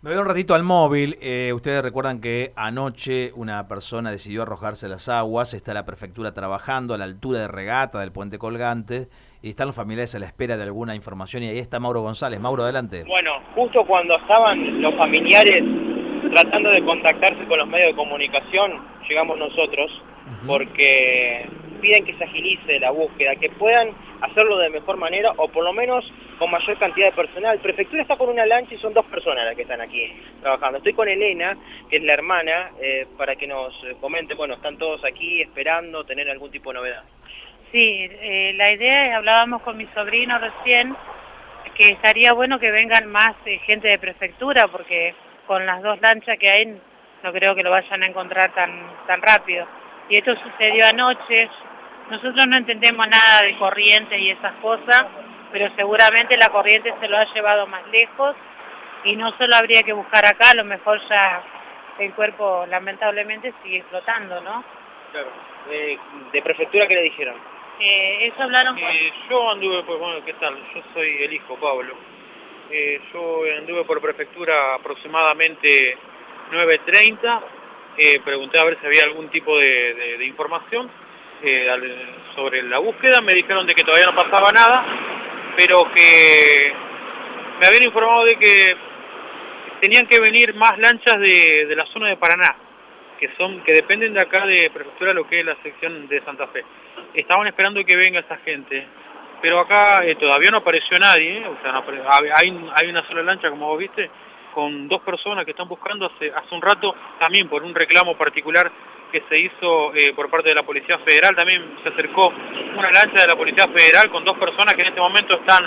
Me voy un ratito al móvil. Ustedes recuerdan que anoche una persona decidió arrojarse a las aguas. Está la prefectura trabajando a la altura de Regata del puente colgante. Y están los familiares a la espera de alguna información. Y ahí está Mauro González. Mauro, adelante. Bueno, justo cuando estaban los familiares tratando de contactarse con los medios de comunicación, llegamos nosotros, porque piden que se agilice la búsqueda, que puedan hacerlo de mejor manera o por lo menos con mayor cantidad de personal. Prefectura está con una lancha y son 2 personas las que están aquí trabajando. Estoy con Elena, que es la hermana, para que nos comente. Bueno, están todos aquí esperando tener algún tipo de novedad. Sí, la idea es, hablábamos con mi sobrino recién, que estaría bueno que vengan más gente de prefectura, porque con las 2 lanchas que hay no creo que lo vayan a encontrar tan rápido. Y esto sucedió anoche. Nosotros no entendemos nada de corriente y esas cosas, pero seguramente la corriente se lo ha llevado más lejos y no solo habría que buscar acá, a lo mejor ya el cuerpo lamentablemente sigue flotando, ¿no? Claro. ¿De prefectura qué le dijeron? Eso hablaron con... Yo anduve por, bueno, ¿qué tal? Yo soy el hijo, Pablo. Yo anduve por prefectura aproximadamente 9:30. Pregunté a ver si había algún tipo de información sobre la búsqueda. Me dijeron de que todavía no pasaba nada, pero que me habían informado de que tenían que venir más lanchas de la zona de Paraná, que dependen de acá de prefectura, lo que es la sección de Santa Fe. Estaban esperando que venga esa gente, pero acá todavía no apareció nadie, o sea, hay una sola lancha, como vos viste, con 2 personas que están buscando hace un rato, también por un reclamo particular que se hizo por parte de la Policía Federal. También se acercó una lancha de la Policía Federal con 2 personas que en este momento están,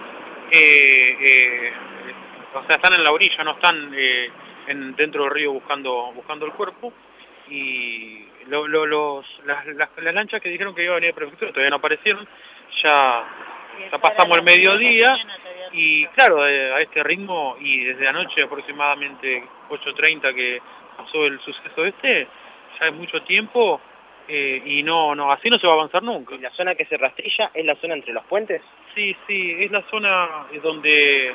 o sea, están en la orilla, no están dentro del río buscando el cuerpo. Y las lanchas que dijeron que iba a venir de prefectura todavía no aparecieron. Ya pasamos el mediodía y claro, a este ritmo y desde anoche aproximadamente 8:30 que pasó el suceso ya es mucho tiempo y no, así no se va a avanzar nunca. ¿Y la zona que se rastrilla es la zona entre los puentes? Sí, es la zona donde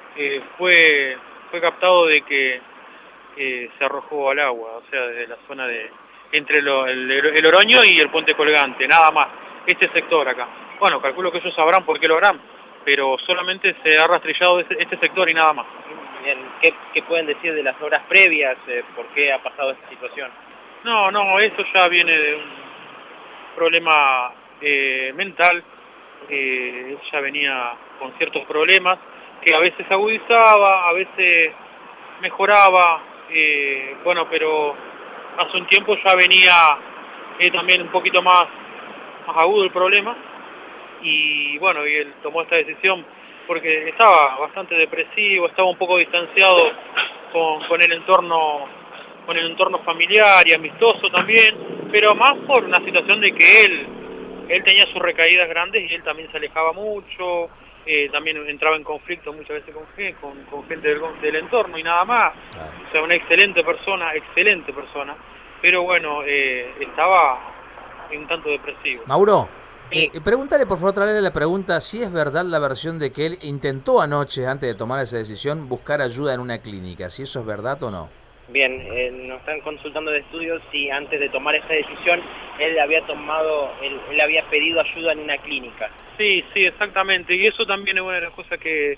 fue captado de que se arrojó al agua, o sea, desde la zona entre el Oroño y el puente colgante, nada más, este sector acá. Bueno, calculo que ellos sabrán por qué lo harán, pero solamente se ha rastrillado este sector y nada más. Bien, ¿qué pueden decir de las horas previas? ¿Por qué ha pasado esta situación? No, eso ya viene de un problema mental. Él ya venía con ciertos problemas que a veces agudizaba, a veces mejoraba, bueno, pero hace un tiempo ya venía también un poquito más agudo el problema, y bueno, y él tomó esta decisión porque estaba bastante depresivo, estaba un poco distanciado con el entorno familiar y amistoso también, pero más por una situación de que él tenía sus recaídas grandes y él también se alejaba mucho, también entraba en conflicto muchas veces con gente del entorno y nada más. O sea, una excelente persona, pero bueno, estaba un tanto depresivo. Mauro, pregúntale por favor, traerle la pregunta si es verdad la versión de que él intentó anoche, antes de tomar esa decisión, buscar ayuda en una clínica, si eso es verdad o no. Bien, nos están consultando de estudios si antes de tomar esa decisión él había pedido ayuda en una clínica. Sí, exactamente, y eso también es una de las cosas que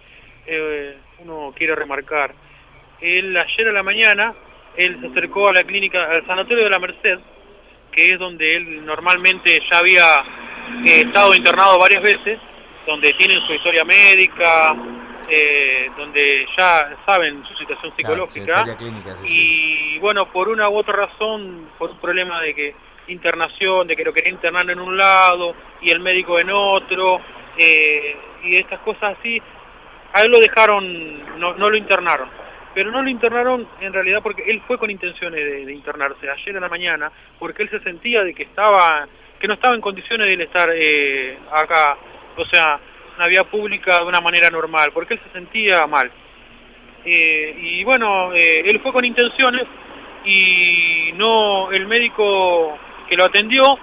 uno quiere remarcar. Él ayer a la mañana, él se acercó a la clínica, al sanatorio de la Merced, que es donde él normalmente ya había estado internado varias veces, donde tienen su historia médica, donde ya saben su situación psicológica, clínica, y bueno, por una u otra razón, por un problema de que internación, de que lo quería internar en un lado y el médico en otro, y estas cosas así, a él lo dejaron, no lo internaron, pero no lo internaron en realidad porque él fue con intenciones de internarse ayer en la mañana, porque él se sentía de que no estaba en condiciones de él estar acá, o sea, una vía pública de una manera normal, porque él se sentía mal. Y bueno, él fue con intenciones y el médico que lo atendió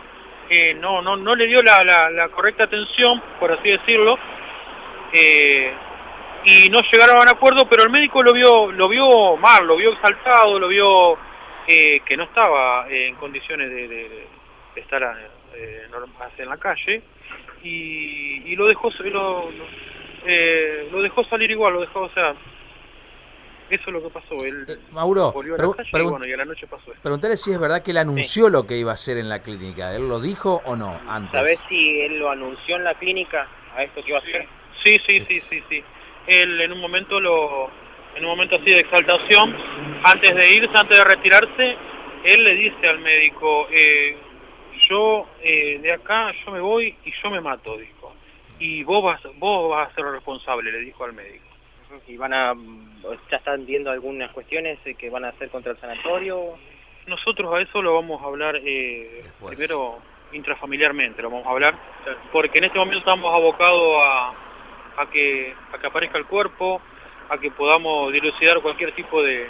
no le dio la correcta atención, por así decirlo, y no llegaron a un acuerdo, pero el médico lo vio mal, lo vio exaltado, lo vio que no estaba en condiciones de estar en la calle, y lo dejó salir igual, o sea, eso es lo que pasó. Él Mauro, volvió a la calle y a la noche pasó esto. Preguntale si es verdad que él anunció lo que iba a hacer en la clínica. ¿Él lo dijo o no antes? ¿Sabés si él lo anunció en la clínica a esto que iba a hacer? Sí. Él en un momento así de exaltación, antes de irse, antes de retirarse, él le dice al médico, yo de acá, yo me voy y yo me mato, dijo. Y vos vas a ser el responsable, le dijo al médico. ¿Y ya están viendo algunas cuestiones que van a hacer contra el sanatorio? Nosotros a eso lo vamos a hablar primero intrafamiliarmente, lo vamos a hablar, porque en este momento estamos abocados a que aparezca el cuerpo, a que podamos dilucidar cualquier tipo de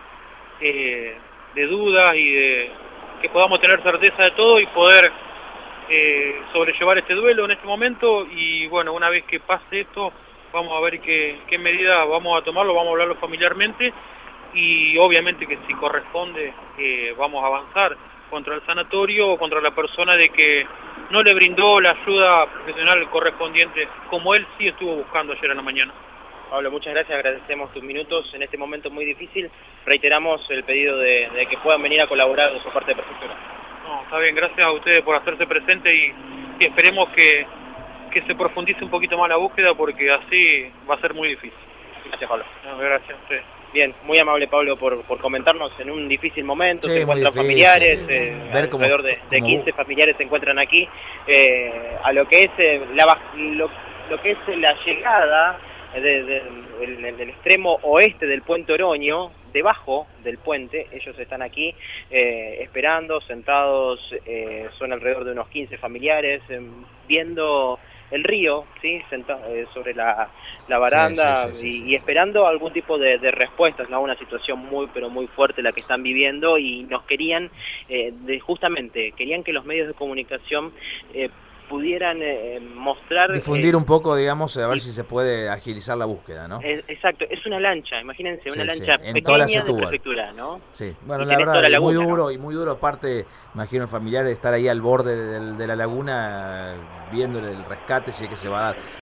dudas y que podamos tener certeza de todo y poder sobrellevar este duelo en este momento. Y bueno, una vez que pase esto, vamos a ver qué medida vamos a tomarlo, vamos a hablarlo familiarmente, y obviamente que si corresponde vamos a avanzar contra el sanatorio o contra la persona de que no le brindó la ayuda profesional correspondiente, como él sí estuvo buscando ayer en la mañana. Pablo, muchas gracias, agradecemos tus minutos en este momento muy difícil. Reiteramos el pedido de que puedan venir a colaborar de su parte de prefectura. No, está bien, gracias a ustedes por hacerse presente y esperemos que se profundice un poquito más la búsqueda, porque así va a ser muy difícil. Gracias, Pablo. No, gracias a ustedes. Bien, muy amable, Pablo, por comentarnos en un difícil momento. Sí, se encuentran difícil. familiares, Ver alrededor de 15 familiares se encuentran aquí, a lo que es lo que es la llegada del extremo oeste del puente Oroño. Debajo del puente, ellos están aquí esperando, sentados, son alrededor de unos 15 familiares, viendo el río, ¿sí? Sobre la baranda, sí. Y esperando algún tipo de respuestas, ¿no? Una situación muy, pero muy fuerte la que están viviendo, y nos querían, justamente, querían que los medios de comunicación pudieran mostrar... Difundir un poco, digamos, a ver si se puede agilizar la búsqueda, ¿no? Exacto, es una lancha, imagínense, una lancha en pequeña toda la de prefectura, ¿no? Sí, bueno, y la verdad, la laguna, muy duro, aparte, imagino el familiar estar ahí al borde de la laguna, viendo el rescate, si es que se va a dar.